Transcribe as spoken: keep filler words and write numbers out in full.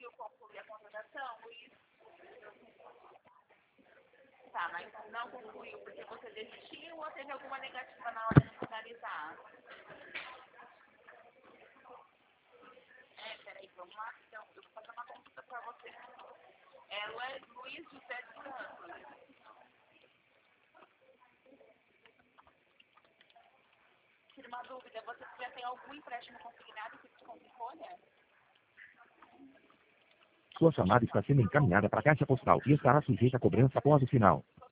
conseguiu concluir a contratação, Luiz? Tá, mas não concluiu porque você desistiu ou teve alguma negativa na hora de finalizar? É, peraí, vamos lá, então, eu vou fazer uma consulta pra você. É Luiz José dos Santos. Tira uma dúvida, você já tem algum empréstimo consignado que te folha? Sua chamada está sendo encaminhada para a caixa postal e estará sujeita a cobrança após o sinal.